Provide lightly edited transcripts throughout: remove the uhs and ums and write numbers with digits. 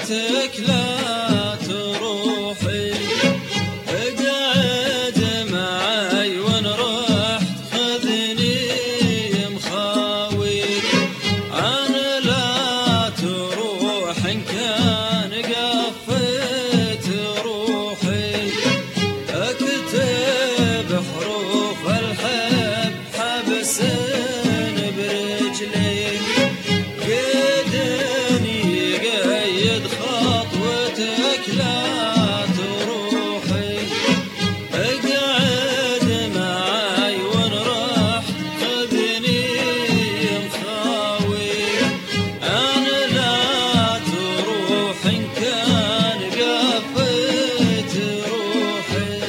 وتك لا تروحي، اقعد معاي وان رحت خذني مخاويك. انا لا تروح ان كان قفيت روحي، اكتب حروف الحب حبس برجلي، قدني قيد خطوتك لا تروحي، اقعد معاي وان رحت خذني مخاوي. انا لا تروح ان كان قفيت روحي.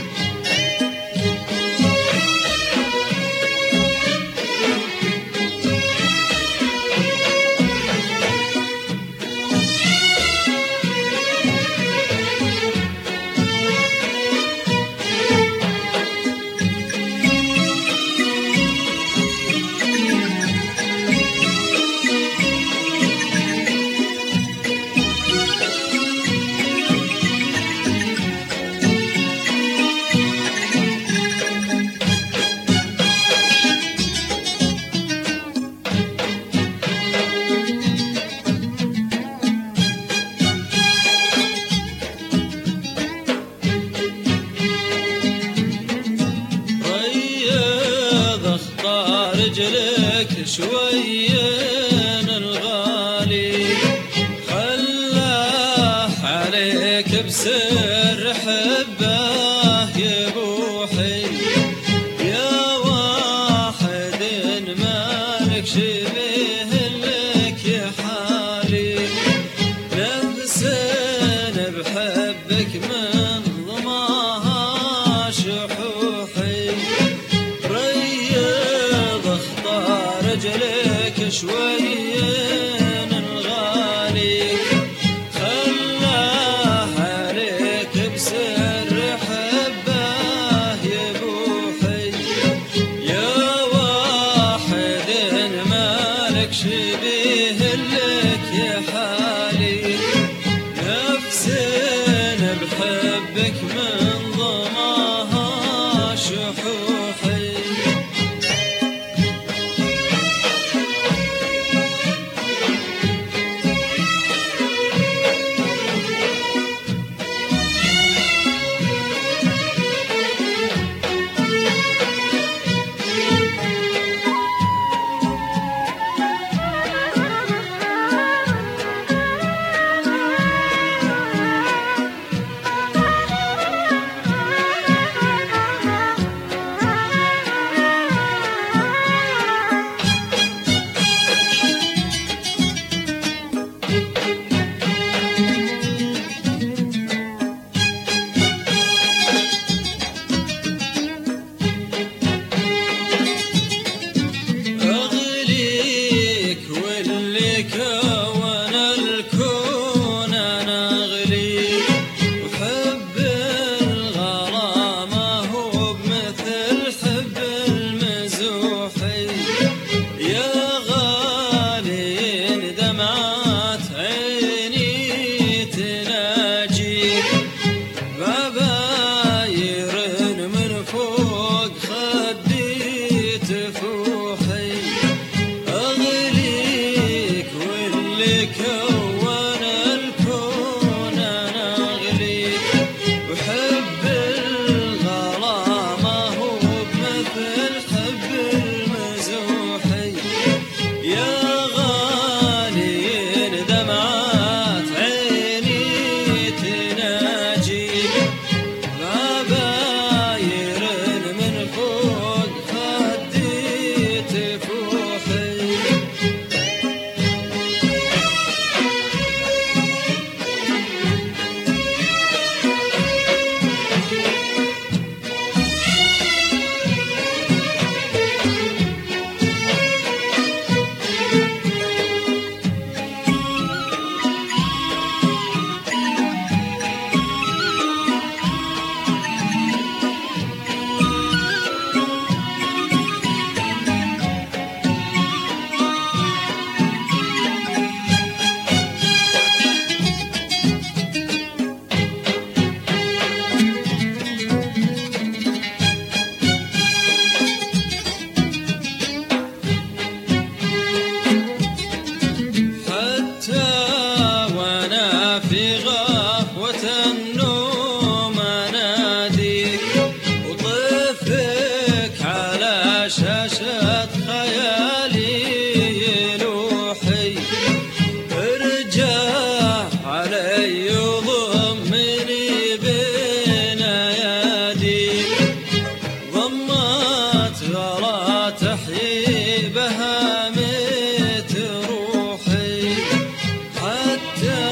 رجلك شويين الغالي، خلاه عليك بسر حبه يبوحي. يا واحد مالك شبيه لك يا حالي، نفس بحبك من ضماها شحوحي. رجلك شويين الغالي، خلاه عليك بسر حبه يبوحي. يا واحد مالك شبيه لك يا حالي، نفس بحبك من ضماها شحوحي. كون الكون انا اغلي، وحب الغرامه هو بمثل حب المزوحي. يا غالي دمعات عيني تناجيك، باباير من فوق خدي تفوحي. كون الكون انا اغليك، وحب الغرامه هو بمثل حب المزوحي. يا غالي دمعات عيني تناجيك، باباير من فوق خدي تفوحي. تاج